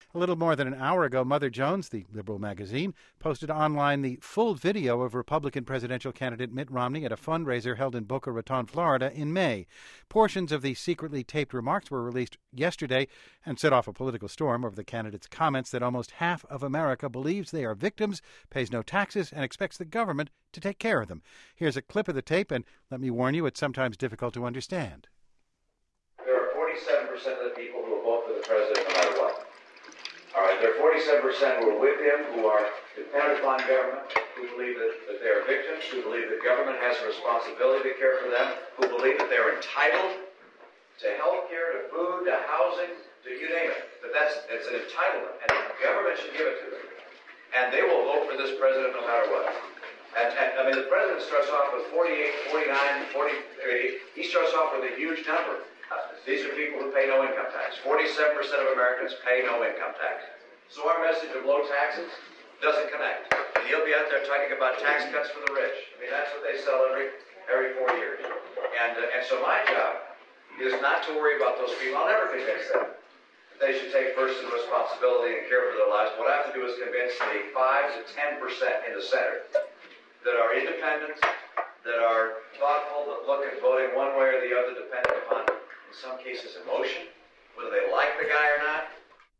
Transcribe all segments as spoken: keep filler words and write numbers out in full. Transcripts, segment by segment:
A little more than an hour ago, Mother Jones, the liberal magazine, posted online the full video of Republican presidential candidate Mitt Romney at a fundraiser held in Boca Raton, Florida in May. Portions of the secretly taped remarks were released yesterday and set off a political storm over the candidate's comments that almost half of America believes they are victims, pays no taxes, and expects the government to take care of them. Here's a clip of the tape, and let me warn you, it's sometimes difficult to understand. There are forty-seven percent of the people who will vote for the president no matter what. All right, there are forty-seven percent who are with him, who are dependent upon government, who believe that, that they are victims, who believe that government has a responsibility to care for them, who believe that they are entitled to health care, to food, to housing, to you name it. But that's it's an entitlement, and the government should give it to them. And they will vote for this president no matter what. And, and I mean, the president starts off with forty-eight, forty-nine, forty, he starts off with a huge number. Uh, these are people who pay no income tax. forty-seven percent of Americans pay no income tax. So our message of low taxes doesn't connect. And he'll be out there talking about tax cuts for the rich. I mean, that's what they sell every every four years. And uh, and so my job is not to worry about those people. I'll never convince them that they should take personal responsibility and care for their lives. What I have to do is convince the five to ten percent in the center that are independent, that are thoughtful, that look at voting one way or the other, depending upon, in some cases, emotion, whether they like the guy or not.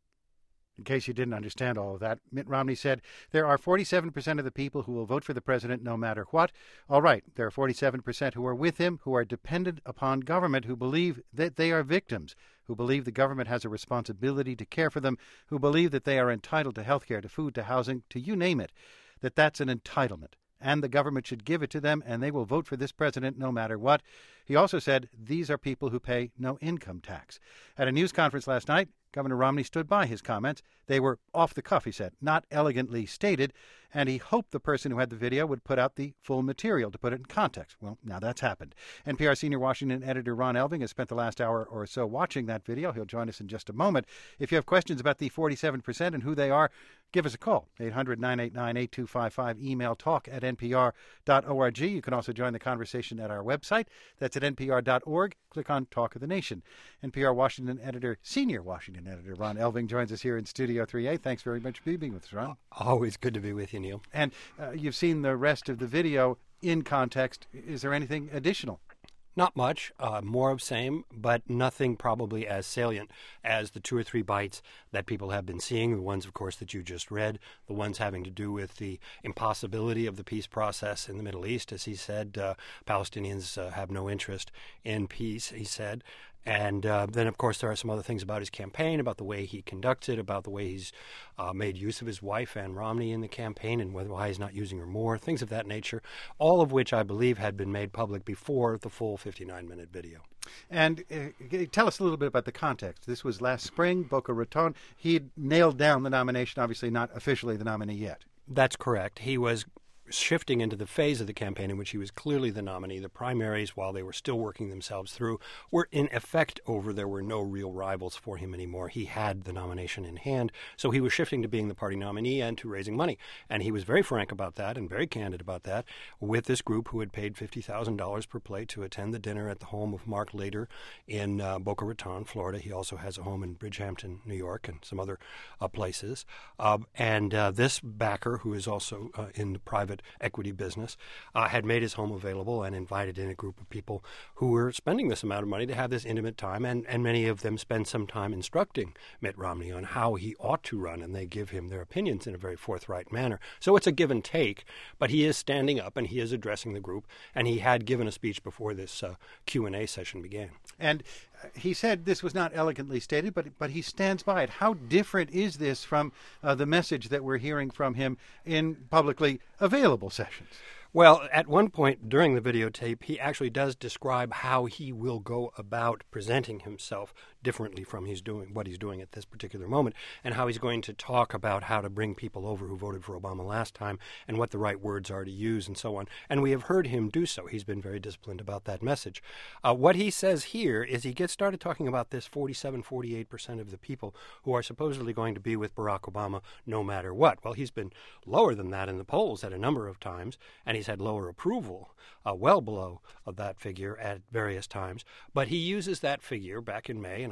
In case you didn't understand all of that, Mitt Romney said there are forty-seven percent of the people who will vote for the president no matter what. All right, there are forty-seven percent who are with him, who are dependent upon government, who believe that they are victims, who believe the government has a responsibility to care for them, who believe that they are entitled to health care, to food, to housing, to you name it, that that's an entitlement. And the government should give it to them, and they will vote for this president no matter what. He also said these are people who pay no income tax. At a news conference last night, Governor Romney stood by his comments. They were off the cuff, he said, not elegantly stated, and he hoped the person who had the video would put out the full material to put it in context. Well, now that's happened. N P R senior Washington editor Ron Elving has spent the last hour or so watching that video. He'll join us in just a moment. If you have questions about the forty-seven percent and who they are, give us a call, eight hundred, nine eight nine, eight two five five. Email talk at n p r dot org. You can also join the conversation at our website. That's at n p r dot org. Click on Talk of the Nation. N P R Washington editor, senior Washington editor Ron Elving joins us here in Studio three A. Thanks very much for being with us, Ron. Always good to be with you, Neil. And uh, you've seen the rest of the video in context. Is there anything additional? Not much, uh, more of same, but nothing probably as salient as the two or three bites that people have been seeing, the ones, of course, that you just read, the ones having to do with the impossibility of the peace process in the Middle East. As he said, uh, Palestinians uh, have no interest in peace, he said. And uh, then, of course, there are some other things about his campaign, about the way he conducts it, about the way he's uh, made use of his wife, Ann Romney, in the campaign, and whether, why he's not using her more, things of that nature, all of which I believe had been made public before the full fifty-nine minute video. And uh, tell us a little bit about the context. This was last spring, Boca Raton. He nailed down the nomination, obviously not officially the nominee yet. That's correct. He was shifting into the phase of the campaign in which he was clearly the nominee. The primaries, while they were still working themselves through, were in effect over. There were no real rivals for him anymore. He had the nomination in hand, so he was shifting to being the party nominee and to raising money. And he was very frank about that and very candid about that with this group who had paid fifty thousand dollars per plate to attend the dinner at the home of Mark Lader in uh, Boca Raton, Florida. He also has a home in Bridgehampton, New York, and some other uh, places. Uh, and uh, this backer, who is also uh, in the private equity business, uh, had made his home available and invited in a group of people who were spending this amount of money to have this intimate time, and, and many of them spend some time instructing Mitt Romney on how he ought to run, and they give him their opinions in a very forthright manner. So it's a give and take, but he is standing up and he is addressing the group, and he had given a speech before this uh, Q and A session began. And he said this was not elegantly stated, but but he stands by it. How different is this from uh, the message that we're hearing from him in publicly available sessions? Well, at one point during the videotape, he actually does describe how he will go about presenting himself differently from he's doing what he's doing at this particular moment, and how he's going to talk about how to bring people over who voted for Obama last time and what the right words are to use and so on. And we have heard him do so. He's been very disciplined about that message. Uh, what he says here is he gets started talking about this forty-seven, forty-eight percent of the people who are supposedly going to be with Barack Obama no matter what. Well, he's been lower than that in the polls at a number of times, and he's had lower approval, uh, well below of that figure at various times. But he uses that figure back in May, and I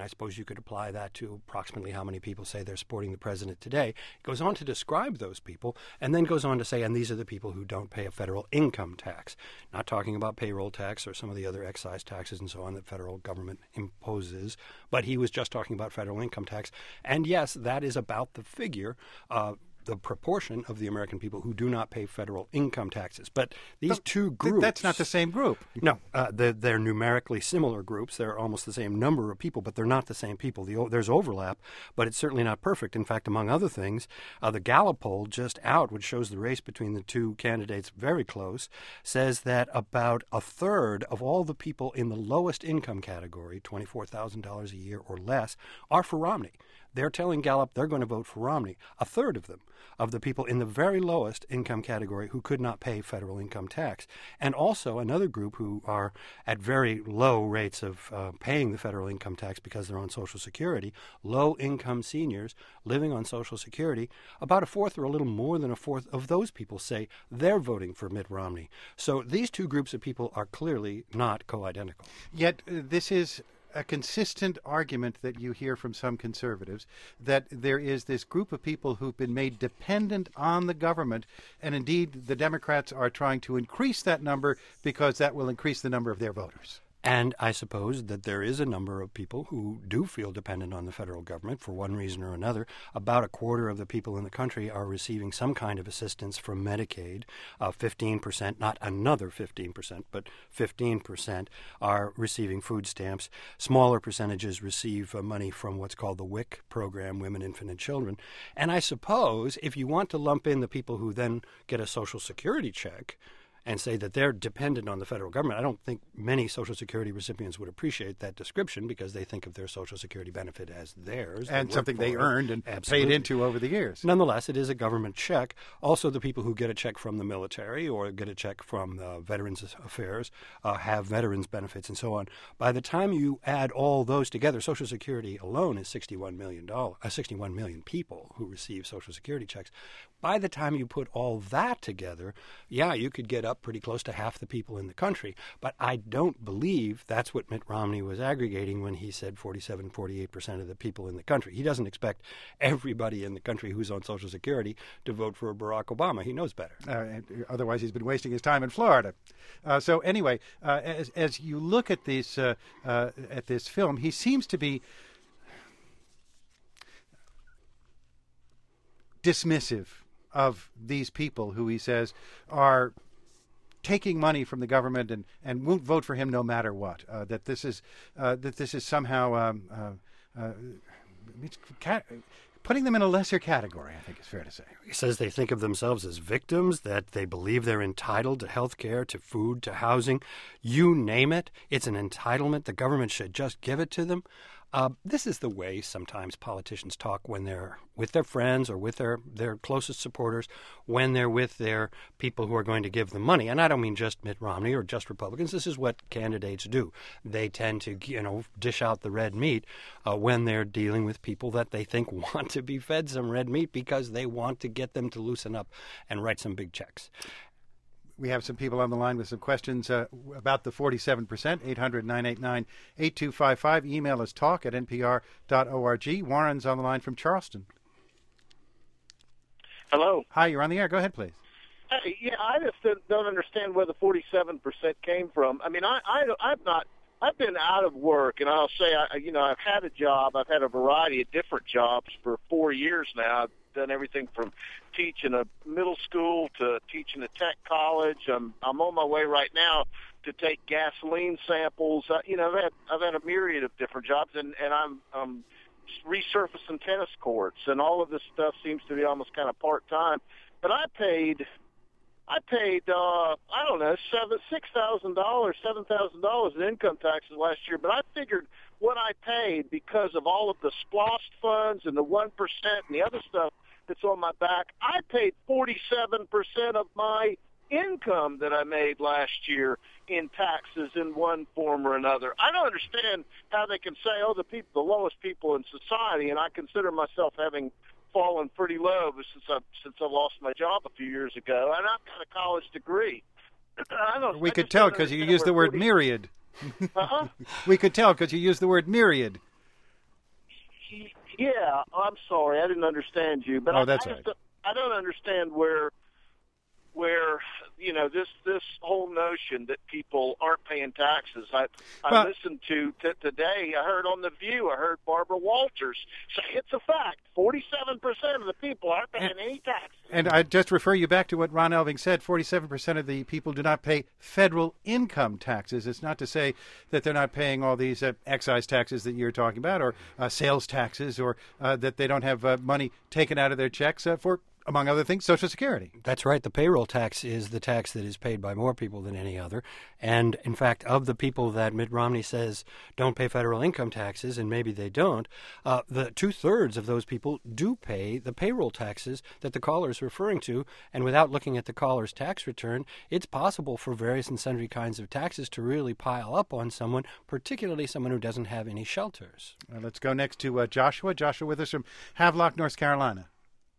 I suppose you could apply that to approximately how many people say they're supporting the president today. It goes on to describe those people, and then goes on to say, and these are the people who don't pay a federal income tax. Not talking about payroll tax or some of the other excise taxes and so on that federal government imposes, but he was just talking about federal income tax. And yes, that is about the figure, uh, the proportion of the American people who do not pay federal income taxes. But these but two th- groups... That's not the same group. No, uh, they're, they're numerically similar groups. They're almost the same number of people, but they're not the same people. The, there's overlap, but it's certainly not perfect. In fact, among other things, uh, the Gallup poll just out, which shows the race between the two candidates very close, says that about a third of all the people in the lowest income category, twenty-four thousand dollars a year or less, are for Romney. They're telling Gallup they're going to vote for Romney. A third of them, of the people in the very lowest income category who could not pay federal income tax. And also another group who are at very low rates of uh, paying the federal income tax because they're on Social Security, low-income seniors living on Social Security. About a fourth or a little more than a fourth of those people say they're voting for Mitt Romney. So these two groups of people are clearly not co-identical. Yet uh, this is a consistent argument that you hear from some conservatives, that there is this group of people who've been made dependent on the government, and indeed the Democrats are trying to increase that number because that will increase the number of their voters. And I suppose that there is a number of people who do feel dependent on the federal government for one reason or another. About a quarter of the people in the country are receiving some kind of assistance from Medicaid. Uh, fifteen percent, not another fifteen percent, but fifteen percent are receiving food stamps. Smaller percentages receive uh, money from what's called the W I C program, Women, Infant, and Children. And I suppose if you want to lump in the people who then get a Social Security check and say that they're dependent on the federal government, I don't think many Social Security recipients would appreciate that description because they think of their Social Security benefit as theirs. And something they earned and Absolutely. paid into over the years. Nonetheless, it is a government check. Also, the people who get a check from the military or get a check from uh, Veterans Affairs uh, have veterans benefits and so on. By the time you add all those together, Social Security alone is sixty-one million dollars, uh, sixty-one million people who receive Social Security checks. By the time you put all that together, yeah, you could get up pretty close to half the people in the country. But I don't believe that's what Mitt Romney was aggregating when he said forty-seven, forty-eight percent of the people in the country. He doesn't expect everybody in the country who's on Social Security to vote for Barack Obama. He knows better. Uh, otherwise, he's been wasting his time in Florida. Uh, so anyway, uh, as, as you look at this, uh, uh, at this film, he seems to be dismissive of these people who he says are taking money from the government and, and won't vote for him no matter what. Uh, that this is uh, that this is somehow um, uh, uh, it's cat- putting them in a lesser category, I think is fair to say. He says they think of themselves as victims, that they believe they're entitled to health care, to food, to housing. You name it, it's an entitlement. The government should just give it to them. Uh, this is the way sometimes politicians talk when they're with their friends or with their, their closest supporters, when they're with their people who are going to give them money. And I don't mean just Mitt Romney or just Republicans. This is what candidates do. They tend to, you know, dish out the red meat uh, when they're dealing with people that they think want to be fed some red meat because they want to get them to loosen up and write some big checks. We have some people on the line with some questions uh, about the forty-seven percent, eight hundred, nine eight nine, eight two five five. Email us talk at n p r dot org. Warren's on the line from Charleston. Hello. Hi, you're on the air. Go ahead, please. Hey, yeah, I just don't understand where the forty-seven percent came from. I mean, I, I, I've not, I've been out of work, and I'll say, I, you know, I've had a job. I've had a variety of different jobs for four years now. I've done everything from teaching a middle school to teaching a tech college. I'm, I'm on my way right now to take gasoline samples. Uh, you know, I've had, I've had a myriad of different jobs, and, and I'm, I'm resurfacing tennis courts, and all of this stuff seems to be almost kind of part-time. But I paid, I paid, uh, I don't know, seven, six thousand dollars, seven thousand dollars in income taxes last year. But I figured what I paid because of all of the SPLOST funds and the one percent and the other stuff that's on my back, I paid forty-seven percent of my income that I made last year in taxes in one form or another. I don't understand how they can say, oh, the people, the lowest people in society, and I consider myself having fallen pretty low since I since I lost my job a few years ago, and I've got a college degree. I don't, we I could tell because you used the word forty myriad. Uh-huh. We could tell because you used the word myriad. Yeah, I'm sorry, I didn't understand you, but Oh, I, that's I, all just right. don't, I don't understand where, where you know this this whole notion that people aren't paying taxes. I I Well- listened to t- today. I heard on the View. I heard Barbara Walters say it's a fact. Forty-seven percent of the people aren't paying And- any taxes. And I just refer you back to what Ron Elving said. forty-seven percent of the people do not pay federal income taxes. It's not to say that they're not paying all these uh, excise taxes that you're talking about, or uh, sales taxes, or uh, that they don't have uh, money taken out of their checks uh, for, among other things, Social Security. That's right. The payroll tax is the tax that is paid by more people than any other. And in fact, of the people that Mitt Romney says don't pay federal income taxes, and maybe they don't, uh, the two-thirds of those people do pay the payroll taxes that the caller is referring to. And without looking at the caller's tax return, it's possible for various and sundry kinds of taxes to really pile up on someone, particularly someone who doesn't have any shelters. Uh, let's go next to uh, Joshua. Joshua with us from Havelock, North Carolina.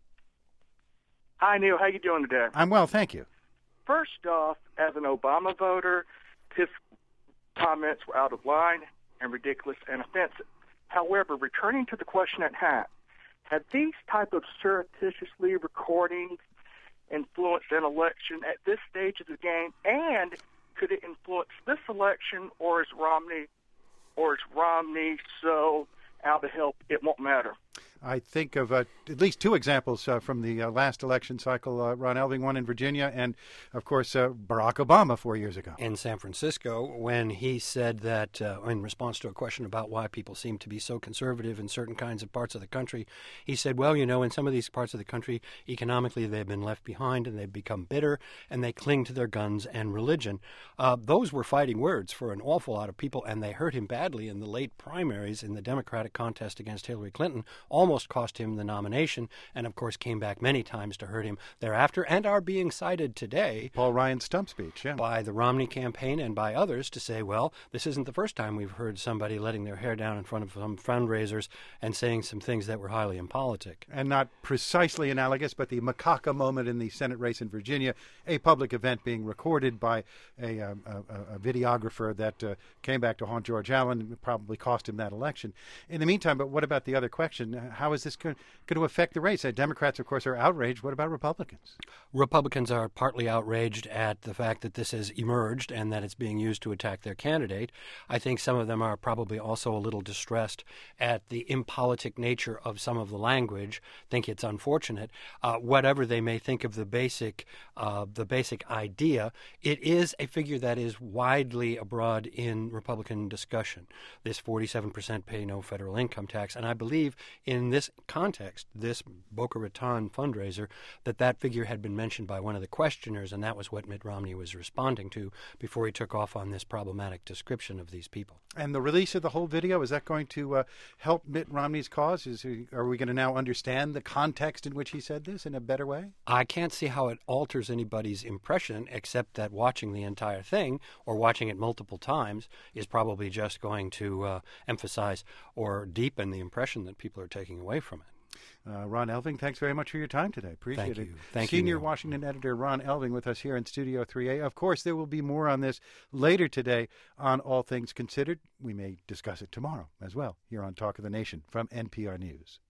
Hi, Neil. How you doing today? I'm well, thank you. First off, as an Obama voter, his comments were out of line and ridiculous and offensive. However, returning to the question at hand, have these type of surreptitiously recordings influenced an election at this stage of the game, and could it influence this election, or is Romney, or is Romney so out of help it won't matter? I think of uh, at least two examples uh, from the uh, last election cycle. Uh, Ron Elving, one in Virginia, and, of course, uh, Barack Obama four years ago. In San Francisco, when he said that uh, in response to a question about why people seem to be so conservative in certain kinds of parts of the country, he said, well, you know, in some of these parts of the country, economically they've been left behind and they've become bitter and they cling to their guns and religion. Uh, those were fighting words for an awful lot of people, and they hurt him badly in the late primaries in the Democratic contest against Hillary Clinton, almost cost him the nomination, and of course came back many times to hurt him thereafter, and are being cited today Paul Ryan's stump speech, yeah. by the Romney campaign and by others to say, well, this isn't the first time we've heard somebody letting their hair down in front of some fundraisers and saying some things that were highly impolitic. And not precisely analogous, but the macaca moment in the Senate race in Virginia, a public event being recorded by a, um, a, a videographer that uh, came back to haunt George Allen and probably cost him that election. In the meantime, but what about the other question? How is this going to affect the race? Uh, Democrats, of course, are outraged. What about Republicans? Republicans are partly outraged at the fact that this has emerged and that it's being used to attack their candidate. I think some of them are probably also a little distressed at the impolitic nature of some of the language, think it's unfortunate. Uh, whatever they may think of the basic, uh, the basic idea, it is a figure that is widely abroad in Republican discussion, this forty-seven percent pay no federal income tax. And I believe in this context, this Boca Raton fundraiser, that that figure had been mentioned by one of the questioners, and that was what Mitt Romney was responding to before he took off on this problematic description of these people. And the release of the whole video, is that going to uh, help Mitt Romney's cause? Is he, are we going to now understand the context in which he said this in a better way? I can't see how it alters anybody's impression, except that watching the entire thing, or watching it multiple times, is probably just going to uh, emphasize or deepen the impression that people are taking away from it. Uh, Ron Elving, thanks very much for your time today. Appreciate Thank it. you. Thank you, Senior Neil. Washington editor Ron Elving with us here in Studio three A. Of course, there will be more on this later today on All Things Considered. We may discuss it tomorrow as well here on Talk of the Nation from N P R News.